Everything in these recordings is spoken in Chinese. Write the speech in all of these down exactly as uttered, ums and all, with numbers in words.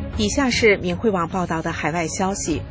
以下是明慧网报道的海外消息，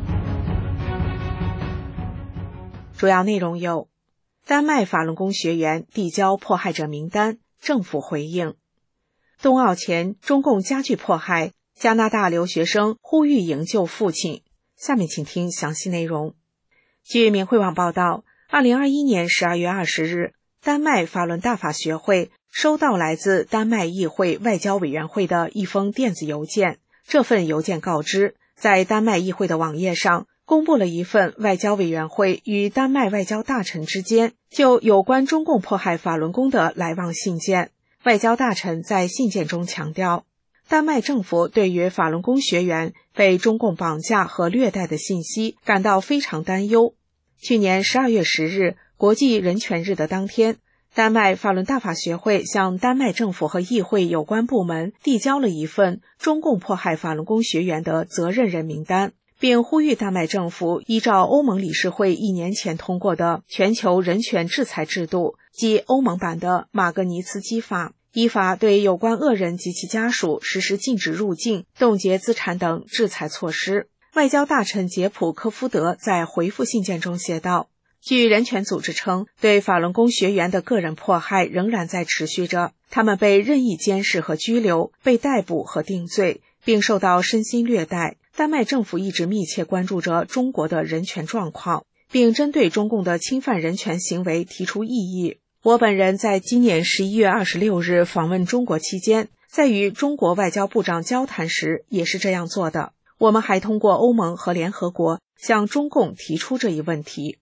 主要内容有：丹麦法轮功学员递交迫害者名单，政府回应；冬奥前中共加剧迫害，加拿大留学生呼吁营救父亲。下面请听详细内容。据明慧网报道，二零二一年十二月二十日，丹麦法轮大法学会收到来自丹麦议会外交委员会的一封电子邮件。这份邮件告知，在丹麦议会的网页上公布了一份外交委员会与丹麦外交大臣之间就有关中共迫害法轮功的来往信件。外交大臣在信件中强调，丹麦政府对于法轮功学员被中共绑架和虐待的信息感到非常担忧。去年十二月十日，国际人权日的当天，丹麦法轮大法学会向丹麦政府和议会有关部门递交了一份中共迫害法轮功学员的责任人名单，并呼吁丹麦政府依照欧盟理事会一年前通过的全球人权制裁制度，即欧盟版的马格尼茨基法，依法对有关恶人及其家属实施禁止入境、冻结资产等制裁措施。外交大臣杰普·科夫德在回复信件中写道，据人权组织称，对法轮功学员的个人迫害仍然在持续着，他们被任意监视和拘留，被逮捕和定罪，并受到身心虐待。丹麦政府一直密切关注着中国的人权状况，并针对中共的侵犯人权行为提出异议。我本人在今年十一月二十六日访问中国期间，在与中国外交部长交谈时也是这样做的。我们还通过欧盟和联合国向中共提出这一问题。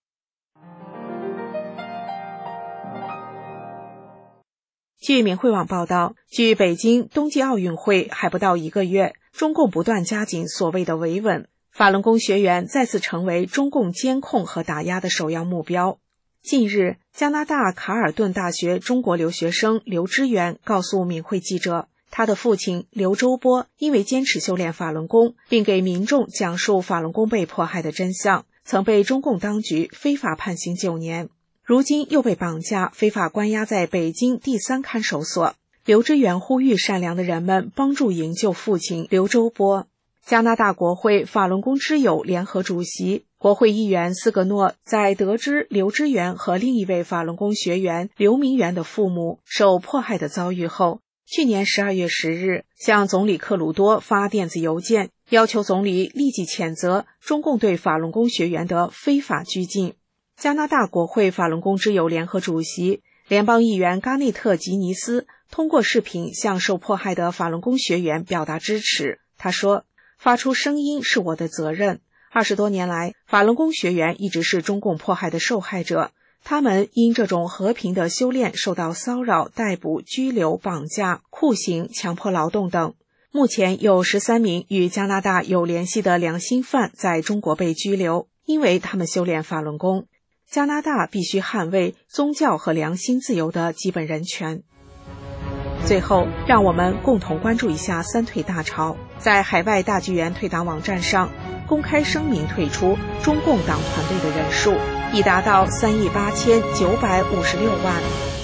据明慧网报道，距北京冬季奥运会还不到一个月，中共不断加紧所谓的维稳，法轮功学员再次成为中共监控和打压的首要目标。近日，加拿大卡尔顿大学中国留学生刘知源告诉明慧记者，他的父亲刘周波因为坚持修炼法轮功，并给民众讲述法轮功被迫害的真相，曾被中共当局非法判刑九年。如今又被绑架，非法关押在北京第三看守所。刘知源呼吁善良的人们帮助营救父亲刘周波。加拿大国会法轮功之友联合主席、国会议员斯格诺在得知刘知源和另一位法轮功学员刘明元的父母受迫害的遭遇后，去年十二月十日向总理克鲁多发电子邮件，要求总理立即谴责中共对法轮功学员的非法拘禁。加拿大国会法轮功之友联合主席、联邦议员加内特·吉尼斯通过视频向受迫害的法轮功学员表达支持。他说，发出声音是我的责任。二十多年来，法轮功学员一直是中共迫害的受害者，他们因这种和平的修炼受到骚扰、逮捕、拘留、绑架、酷刑、强迫劳动等。目前有十三名与加拿大有联系的良心犯在中国被拘留，因为他们修炼法轮功。加拿大必须捍卫宗教和良心自由的基本人权。最后，让我们共同关注一下三退大潮。在海外大剧院退党网站上公开声明退出中共党团队的人数已达到三亿八千九百五十六万。